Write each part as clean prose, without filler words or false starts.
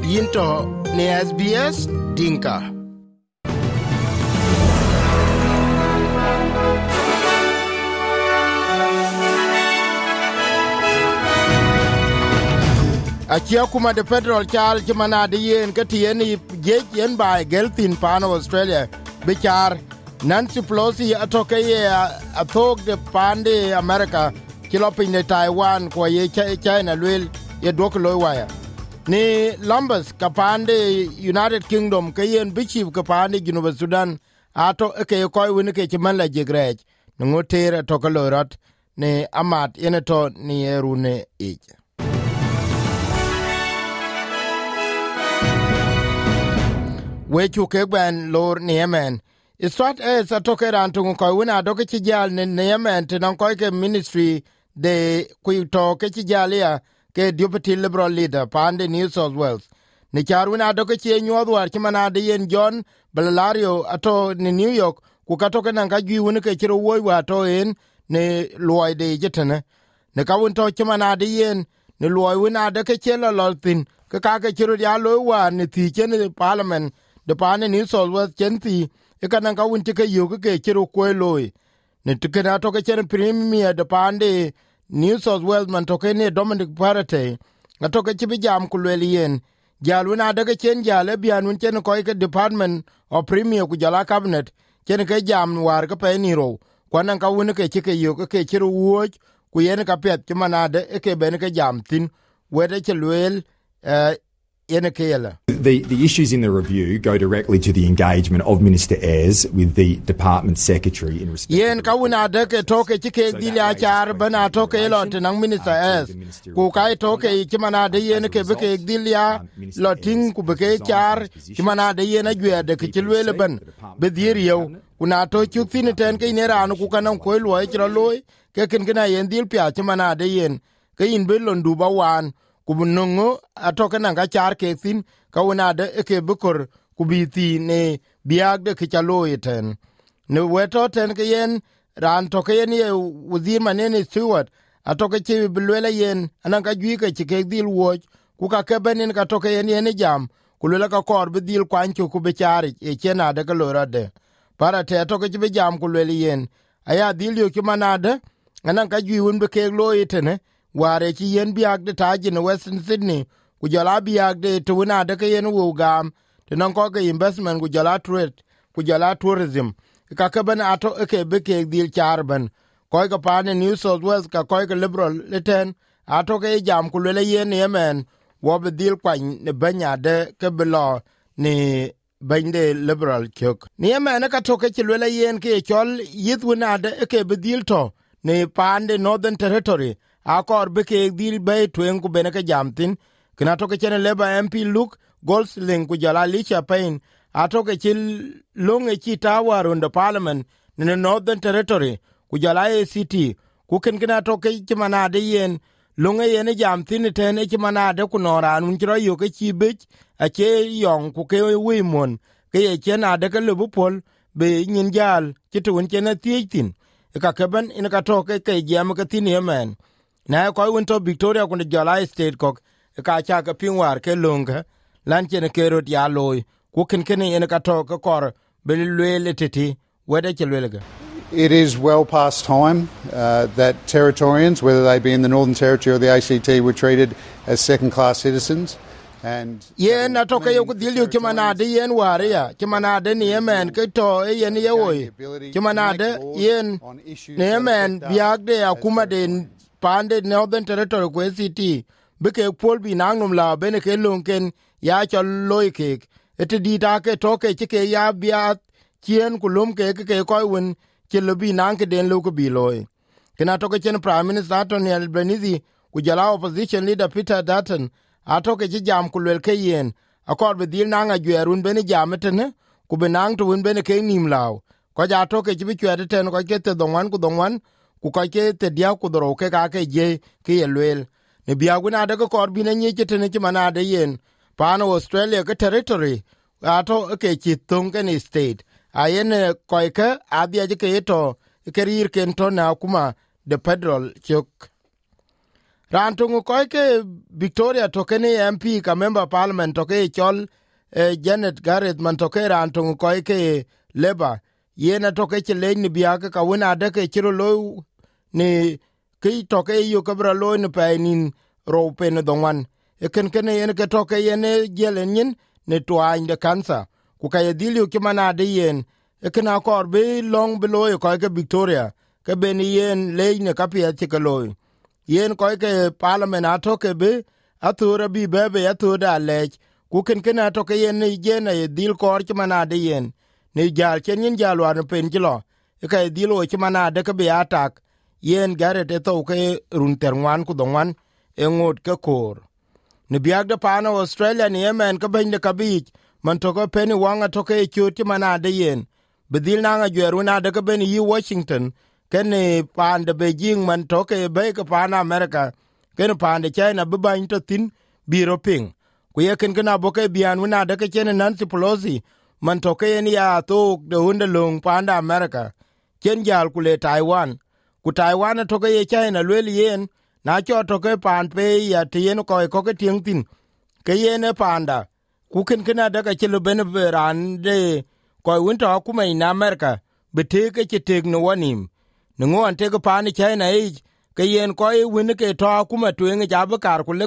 Yinto ne SBS Dinka. Achia kuma de federal chal chimana de yen katien yen by gelthin pano Australia bichar Nancy Pelosi atoke ye athog de pande America kilopin de Taiwan kwa ye China lwel ye dwok loy waya ni Lumbers kapande United Kingdom kayen bichiv kapande Junuba Sudan ato ke koy wini ke chimala jegrej ngotere to kalorot ne amat yeneto ni erune ich. Wechu kegben lor ni Yemen. Iswat es atoke rantungu koi wina doke chijal ni Yemen tinan koi ke ministry de kuito ke chijal ya ke deputy liberal leader pande New South Wales. Ni char wina doke chie nyuadwar chimana de yen John Balario ato ni New York kukatoke nangajwi wini ke chiro woi wato en ni luoi de jetene. Ni kawinto chimana de yen ni luoi wina doke chela lolthin ke kake chiro ya loi wa ni thiche ni parliament de pane New South Wales chenti ikana ka wunti ke yoga ke chiro kweloi ne tikena to ke chen premier de pande New South Wales man to ke ne Dominic Parate to ke chibi jam kulwelien jaluna de ke chen jale bianun chen ko ke department of premier ku jala cabinet chen ke jam war ke pe ni ro kwana ka wuni ke chike yoga ke chiro wuoj ku yen ka pet chimanade ke ben ke jam tin wede chelwel The issues in the review go directly to the engagement of Minister Ayres with the Department Secretary in respect yen kawuna de ke toke chike dilia char bana toke lot nang Minister Ayres ku kai toke chimana de yen ke beke dilia loting ku beke char chimana de yen agwe de ke chilwele ban bedirio kuna to chutin ten ke ne ran ku kanam ko lo chro loy ke ken kena yen dil pya chimana de yen ke in belon du bawan kubunungu atoke nanga char ke thin kawuna de ke bukur kubiti ne biag de kichalo iten ne weto ten ke yen ran toke yen ye wazir manene Stewart atoke chi bilwela yen ananga jwi ke chike dil woj ku ka kebenin ka toke yen jam kulela ka kor bidil kwancho ku bechari e chena de kalorade para te atoke chi jam kulwela yen aya dil yo kimanade ananga jwi un be ke lo itene ware chi yen biag de taji in Western Sydney ku jala biag de tuuna de ke yen wo gam de non ko ke investment ku jala trade ku jala tourism ka ka ban ato ke be ke dil charban ko ka pane New South Wales ka ko ke liberal leten ato ke jam ku le yen Yemen wo be dil kwan ne banya de ke belo ni bande liberal chok ni Yemen ka to ke le yen ke chol yituna de ke be dil to ni pande Northern Territory akor beke dil bay twen ku beneke jamtin kina toke chene leba MP Luke Goldsling ku jala Lisha Payne atoke chil lunge chi tower on the parliament in the Northern Territory ku jala ACT ku kina toke chimana de yen lunge yen jamtin ten chimana de ku noran unjro yo ke chi bich ache yong ku ke wimon ke ye chena de ke lubupol be nyin jal chitun chene tietin ka keben in ka toke ke jam ke tin Yemen na ko wonto Victoria kun jala state kok ka cha ka pinwar ke lunga lan chen ke rot ya loy ku ken en ka to ka kor belwele titi wede chelwelga. It is well past time that Territorians, whether they be in the Northern Territory or the ACT, were treated as second-class citizens. And yen atoke yo kudilio kimana de yen waria kimana de ni Yemen ke to yen yewoy kimana de yen ni Yemen biag de akuma de pande Northern Territory ku ACT beke pol bi nangnum la bene ke lunken ya cha loike ete di ta ke toke chike ya biat chien kulum ke ko won ke lobi nang ke den lu ko bi loy kena toke chen Prime Minister Anthony Albanese ku jala opposition leader Peter Dutton atoke ji jam kulwel ke yen akor be dil nanga gwerun bene jametene ku benang to won bene ke nim law ko ja toke ji bi kwede ten ko ke te donwan ku donwan ku ka ke te dia ku dro ke ka ke je ke yelwel ne biaguna de ko bi ne nye tene ti manade yen pano Australia ke territory ato ke chi tonken state ayen ko ke abia je ke to kerir ken to na kuma the federal chok ran tungu ko ke Victoria to ke ne MP ka member parliament to ke chol Janet Garrett man to ke ran tungu ko ke Labour yena to ke le ni bia ka wona de ke chiro lo ni ki to ke yu ka bra lo ni pe nin ro pe no donwan e ken yen ke to ke yen jelen yin ne twain de cancer ku ka yedilio ki mana de yen e ken akor be long below ko ke Victoria ke ben yen le ne ka pia ti ke lo yen ko ke parliament ato ke be atura bi bebe atuda lech ku ken ato ke yen je na yedil kor ki mana de yen ne jal chen yin jalwa no pen kilo e ka yedilo ki mana de ke be atak yen Garrett to ke run terwan ku donwan e ngot ke kor ne biag de pano Australia ni yemen ka ben de kabich man to ko pen wanga to ke chuti mana de yen bedil na nga jweru na de ke ben yi Washington ken pan de Beijing man to ke be ke pan America ken pan de China be ban to tin biro ping ku ye ken na bo ke bian na de ke chen Nancy Pelosi man to ke ni ya to de hunde long pan America ken jal ku le Taiwan ku Taiwan to ke China le yen na cho to ke pan pe ya tien ko ke tieng tin ke yen panda ku ken na de ke chelo ben ran de ko winto ku mai na America be te ke te no wanim ngo ante ko pani China ke yen ko win ke to ku ma twen ja ba kar ku le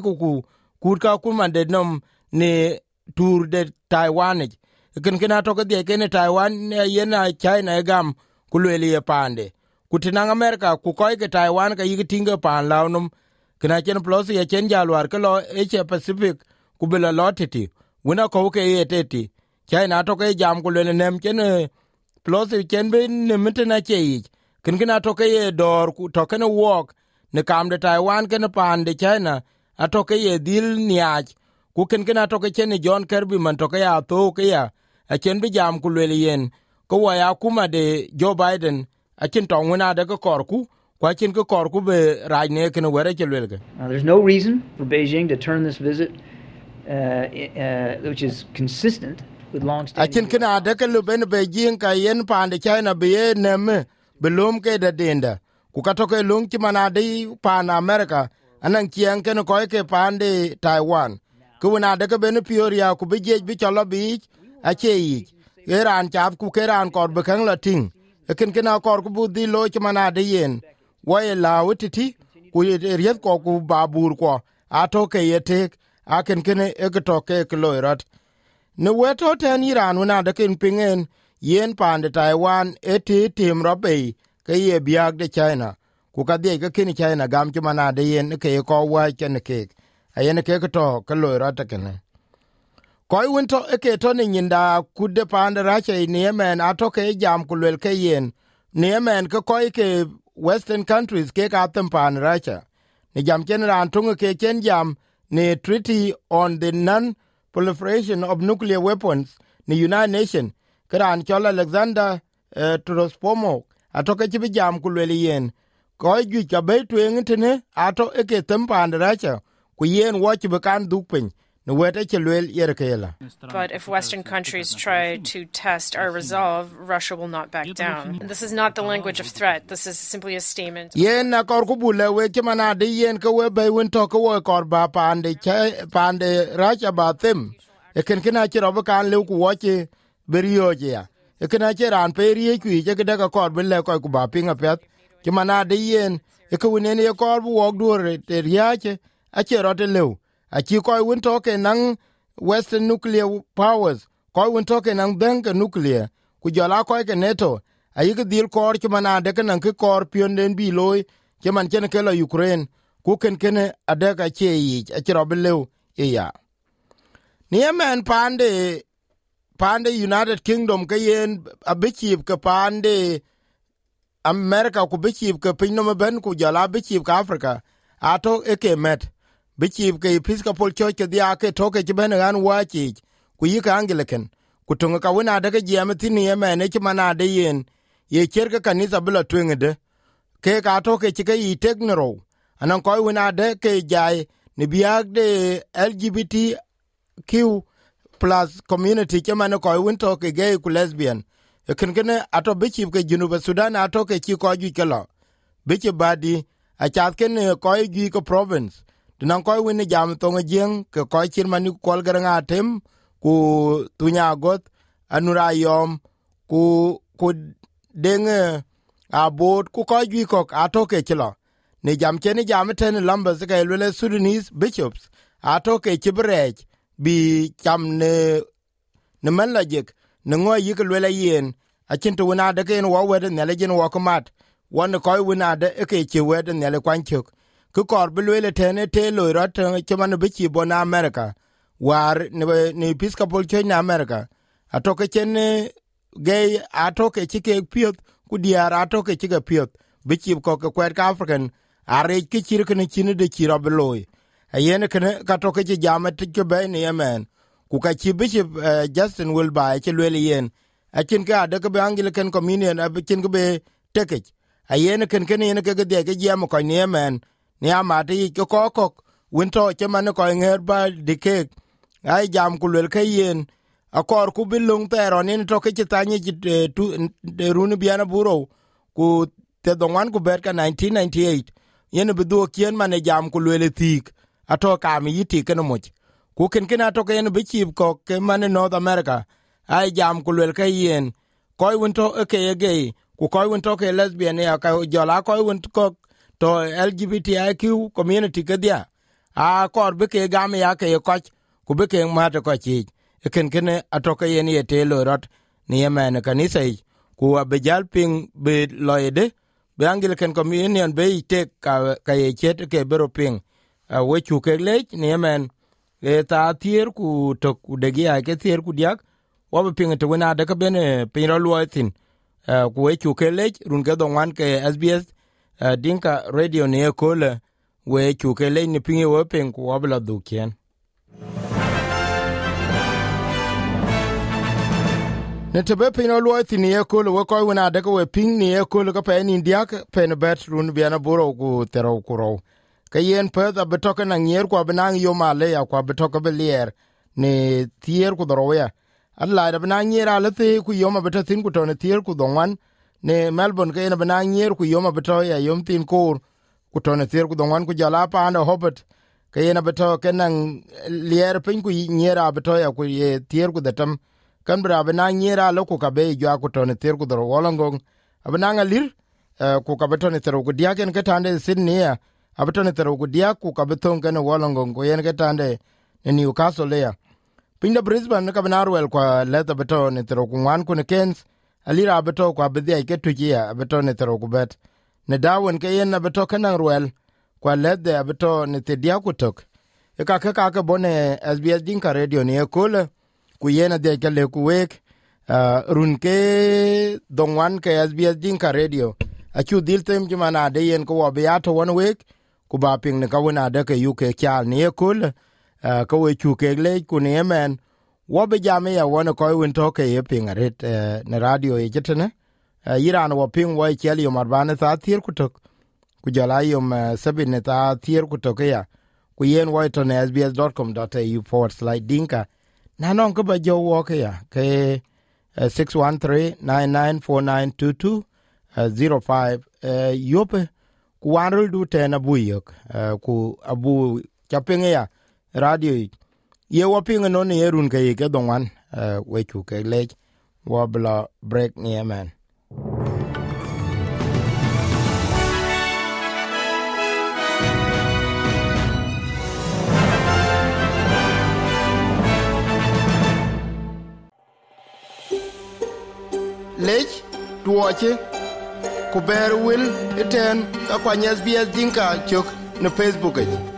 ku ka ku man de nom ne tur de Taiwan ken to ke de ken Taiwan yen na China gam ku le ye pande ku tinang America ku ko ke Taiwan ka yigi tinga pan lawnum kana chen plus ye chen jalwar ke lo Asia Pacific ku bela lotiti wina ko ke ye teti China to ke jam ku le nem chen plus chen be ne mitna che ken to ke ye dor ku to ke no walk ne kam de Taiwan ken pan de China ato ke ye dil niach ku ken to ke chen John Kirby man to ke ya to ke ya a chen be jam ku le yen ko wa ya kuma de Joe Biden a chen tong wona de ko korku kwa chen ko korku be raj ne ken were che le there's no reason for Beijing to turn this visit which is consistent with long-standing a chen kana de ke lu ben Beijing ka yen pan de China be nem belum ke de denda ku ka to ke lung ti mana de pan America anan kien ken ko ke pan de Taiwan ku wona de ke ben Pioria ku be je bi cholo bi a che yi Iran chap ku keran kor be kan la ting ken kor ku bu di lo ti mana de yen wa la wititi ku riet ko ku babur ko ato ke yete a ken e to ke lo rat ne weto ten Iran wona de ken pingen yen pan de Taiwan tim robe ke ye biag de China ku ka de ke ken China gam ti mana de yen ke ko wa ken ke ayen ke to ke lo rat ken koi winto ke to ni nyinda kude pan Russia ni Yemen ato ke jam kulel ke yen ni Yemen ke koi ke western countries ke ka tem pan Russia ni jam chen ran tung ke chen jam ni treaty on the non proliferation of nuclear weapons ni United Nations kran chol Alexander Trospomo ato ke bi jam kulel yen koi ju ka be twen tene ato ke tem pan Russia ku yen wo ti be kan dupin. But if Western countries try to test our resolve, Russia will not back down. And this is not the language of threat. This is simply a statement. Yen na kor ku bule we chimana de yen ko we be win to ko kor ba pande Russia ba them. E ken kina chiro ba kan le ku woche berio ya. E kina chiran pe ri ku je ke da kor be le ko ku ba pinga pet. Chimana de yen e ko ne ne kor bu wok dur te riache a chiro te le. A chi koi win toke nang Western nuclear powers, koi win toke nang denga nuclear, ku jola koi ke NATO, a yik dil kor chumana deka nang ke kor pion den bi loy, chuman chen ke la Ukraine, ku ken kene adeka che yi, a chirobe lew, iya. Niemen pande United Kingdom ke yen a bichip ke pande America ku bichip ke pinnome ben ku jola bichip ke Africa, ato eke met. Bichip ke Episcopal Church ke dia ke toke ke ben gan wachi ku yi ka Anglican ku tunga ka wona daga jiamati ni Yemen ne mana de yen ye cherka kanisa bula twengede ke ka toke ke yi teknoro anan ko wona de ke jai ni biag de LGBTQ+ community ke man ko won toke gay ku lesbian e ken ato bichip ke Junuba Sudan ato ke ko ju ke lo bichip badi a chat ken ko gi ko province nan ko win jam to ngien ko chir mani kol garanga tem ku tunya got anura yom ku deng a bot ku ko gi ko atoke chilo ne jam chen jam ten lambas ka lele Sudanese bishops atoke chibrech bi cham ne manlajik ne ngo yik lele yen a chin to wina de ken wo wed ne le jin wo komat won ko wina de ke chi wed ne le kwanchuk ku kor lele ten te lo rat chman bi chi bona America war ne Episcopal Church na America atoke chen gay atoke chike piot ku diar atoke chike piot bi chi ko ko kwet ka African are ki chir ken chin de chiro beloy ayene ken ka toke chi jamet ke be ne yemen ku ka chi bishop Justin Wilby che lele yen akin ka de ke Anglican communion akin ke be tekech ayene ken yen ke de ke jam ko ne yemen ne amati ko ko winto che man ko nger ba de ke ai jam ku lele ke yen akor ku bilung pero ni to ke tanye de runu biana buro ku te donwan ku ber ka 1998 yene bidu kien mane jam ku lele tik ato kam yiti ken moch ku ken ato ken bi chip ko ke mane North America ai jam ku lele ke yen koy wonto ke gay ku koy wonto ke lesbian ya ka jola koy wonto ko to LGBTIQ community ke dia a kor bi ke gam ya ke ko ku bi ke ma to ko chi ken ato ke yen ye te lo rot ni yemen kanisa ku abejal ping be loyede be Anglican communion be te ka ye chet ke bero ping we chu ke le ni yemen ta tier ku to ku de ya ke tier ku diak wo be ping te wona de ka bene pin ro luotin ku we chu ke le run ke don ke SBS dinka radio ne ko le we chu ke le ni ping wo ping ku obla du kien ne tebe pino luothi ni ekolo we ko wona de ko ping ni ekolo ko pe ni ndiak pe ne bet run biana buro ku tero kuro ke yen pe da betoka na nyer ko bana yo male ya ko betoka belier ne tier ku doroya alla da bana nyer ale te ku yo ma betatin ku to ne tier ku donwan ne Melbourne ke ne bana nyer ku yo ma beto ya yom tin kur ku to ne tier ku donwan ku jala pa ando hobet ke yen beto ke nan lier pin ku nyera beto ya ku ye tier ku datam kan bra bana nyera loko ka be jwa ku to ne tier ku doro wolongong abana ngalir ku ka beto ne tero ku diaken ke tande Sydney ya abeto ne tero ku dia ku ka beton ke ne wolongong ko yen ke tande ne Newcastle ya pinda Brisbane ka bana ruel kwa leta beto ne tero ku wan ku ne Cairns alira beto kwa bedhi ke tujia beto ne tero ku bet ne Darwin ke yen beto ke nan ruel kwa leta beto ne te dia ku tok e ka bone SBS Dinka radio ne ekole ku yena de ke le ku wek run ke dongwan ke SBS Dinka radio achu diltem jumana de yen ko obiato one week ku ba ping ne ka wona de ke UK chal ne ekole ko we chu ke le ku ne men wo be jame ya wona ko won to ke ping aret ne radio e jetene iran wo ping wo chel yo marbane ta tir ku tok ku jala yo sabin ne ta tir ku tok ya ku yen wo to ne sbs.com.au/dinka na non ko ba jo wo ke ya ke 613994922 05 yope ku wanrul du tena buyok ku abu chapenge ya radio ye wo pinga no ne run ke donwan we chu ke le wo bla break ni man lech duoche ku ber wil eten ka kwa SBS Dinka chok na Facebook